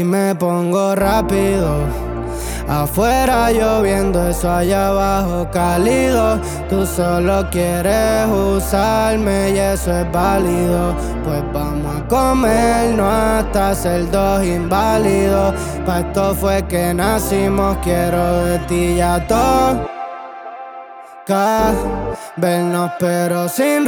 me pongo rápido. Afuera lloviendo, eso allá abajo cálido. Tú solo quieres usarme y eso es válido. Pues vamos a comernos hasta ser dos inválidos. Pa' esto fue que nacimos, quiero de ti ya toca vernos pero sin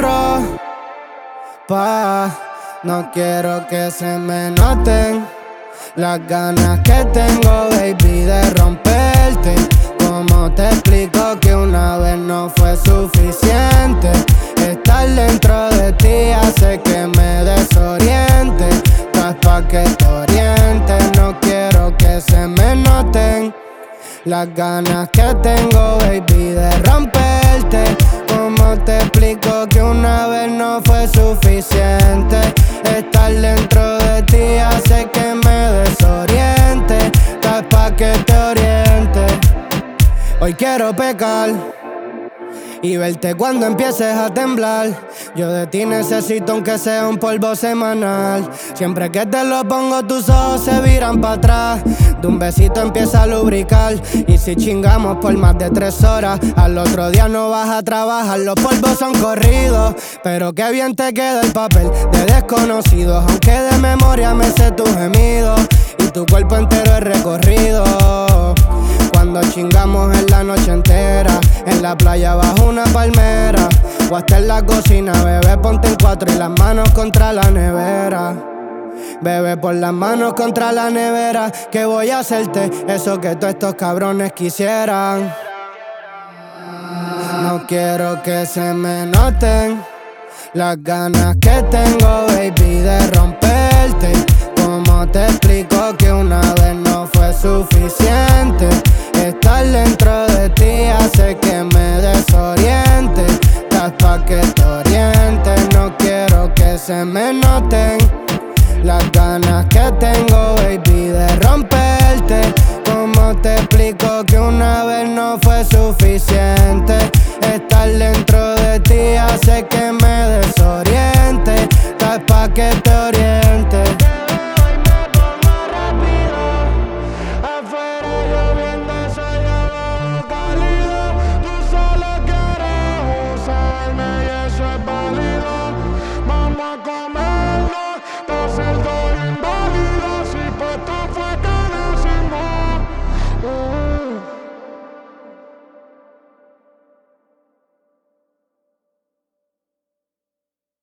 ropa. No quiero que se me noten las ganas que tengo, baby, de romperte. ¿Cómo te explico que una vez no fue suficiente? Estar dentro de ti hace que me desoriente. Estás pa' que te orientes. No quiero que se me noten las ganas que tengo, baby, de romperte. ¿Cómo te explico que una vez no fue suficiente? Estar dentro de ti hace que me desoriente. Estás pa' que te oriente. Hoy quiero pecar y verte cuando empieces a temblar. Yo de ti necesito aunque sea un polvo semanal. Siempre que te lo pongo tus ojos se viran para atrás. De un besito empieza a lubricar. Y si chingamos por más de 3 horas, al otro día no vas a trabajar. Los polvos son corridos, pero qué bien te queda el papel de desconocidos. Aunque de memoria me sé tus gemidos y tu cuerpo entero es recorrido. Cuando chingamos en la noche entera, en la playa bajo una palmera, o hasta en la cocina, bebé, ponte en 4 y las manos contra la nevera. Bebé, por las manos contra la nevera, que voy a hacerte eso que todos estos cabrones quisieran. No quiero que se me noten las ganas que tengo, baby, de romperte. ¿Cómo te explico que una vez no fue suficiente? Estar dentro de ti hace que me desoriente. Estás pa' que te orientes. No quiero que se me noten las